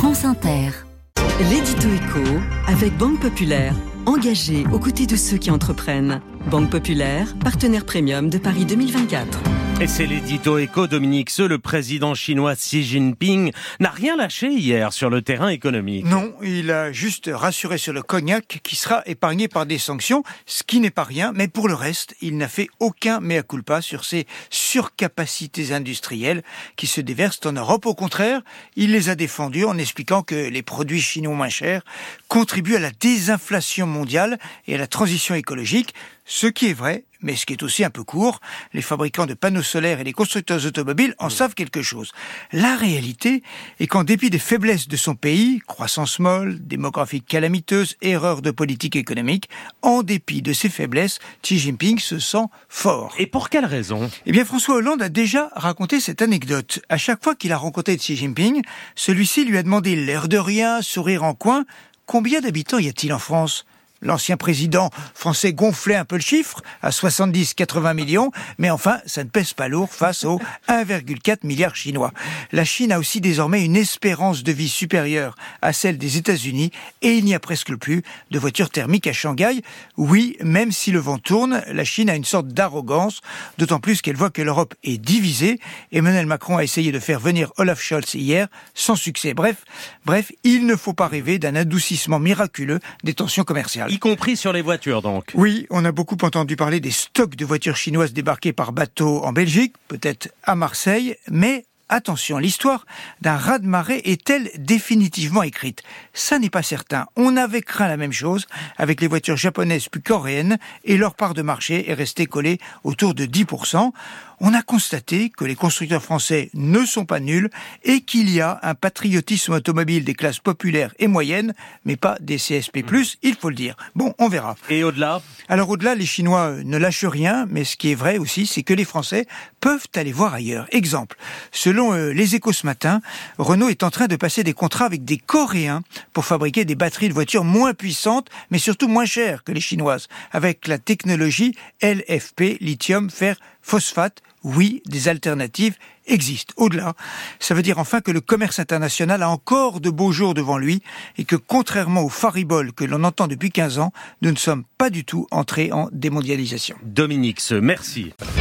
France Inter. L'édito éco avec Banque Populaire. Engagé aux côtés de ceux qui entreprennent. Banque Populaire, partenaire premium de Paris 2024. Et c'est l'édito éco, Dominique Seux, le président chinois Xi Jinping n'a rien lâché hier sur le terrain économique. Non, il a juste rassuré sur le cognac qui sera épargné par des sanctions, ce qui n'est pas rien, mais pour le reste, il n'a fait aucun mea culpa sur ces surcapacités industrielles qui se déversent en Europe. Au contraire, il les a défendues en expliquant que les produits chinois moins chers contribuent à la désinflation mondiale et à la transition écologique, ce qui est vrai, mais ce qui est aussi un peu court. Les fabricants de panneaux solaires et les constructeurs automobiles en savent quelque chose. La réalité est qu'en dépit des faiblesses de son pays, croissance molle, démographie calamiteuse, erreur de politique économique, en dépit de ces faiblesses, Xi Jinping se sent fort. Et pour quelle raison ? Eh bien, François Hollande a déjà raconté cette anecdote. À chaque fois qu'il a rencontré Xi Jinping, celui-ci lui a demandé l'air de rien, sourire en coin. Combien d'habitants y a-t-il en France ? L'ancien président français gonflait un peu le chiffre à 70-80 millions, mais enfin, ça ne pèse pas lourd face aux 1,4 milliard chinois. La Chine a aussi désormais une espérance de vie supérieure à celle des États-Unis et il n'y a presque plus de voitures thermiques à Shanghai. Oui, même si le vent tourne, la Chine a une sorte d'arrogance, d'autant plus qu'elle voit que l'Europe est divisée. Emmanuel Macron a essayé de faire venir Olaf Scholz hier, sans succès. Bref, il ne faut pas rêver d'un adoucissement miraculeux des tensions commerciales. Y compris sur les voitures, donc. Oui, on a beaucoup entendu parler des stocks de voitures chinoises débarquées par bateau en Belgique, peut-être à Marseille, mais attention, l'histoire d'un raz-de-marée est-elle définitivement écrite ? Ça n'est pas certain. On avait craint la même chose avec les voitures japonaises puis coréennes et leur part de marché est restée collée autour de 10%. On a constaté que les constructeurs français ne sont pas nuls et qu'il y a un patriotisme automobile des classes populaires et moyennes, mais pas des CSP+, il faut le dire. Bon, on verra. Et au-delà ? Alors au-delà, les Chinois ne lâchent rien, mais ce qui est vrai aussi, c'est que les Français peuvent aller voir ailleurs. Exemple, selon Les Échos ce matin, Renault est en train de passer des contrats avec des Coréens pour fabriquer des batteries de voitures moins puissantes, mais surtout moins chères que les chinoises, avec la technologie LFP, lithium, fer, phosphate. Oui, des alternatives existent. Au-delà, ça veut dire enfin que le commerce international a encore de beaux jours devant lui et que contrairement aux fariboles que l'on entend depuis 15 ans, nous ne sommes pas du tout entrés en démondialisation. Dominique Seux, merci.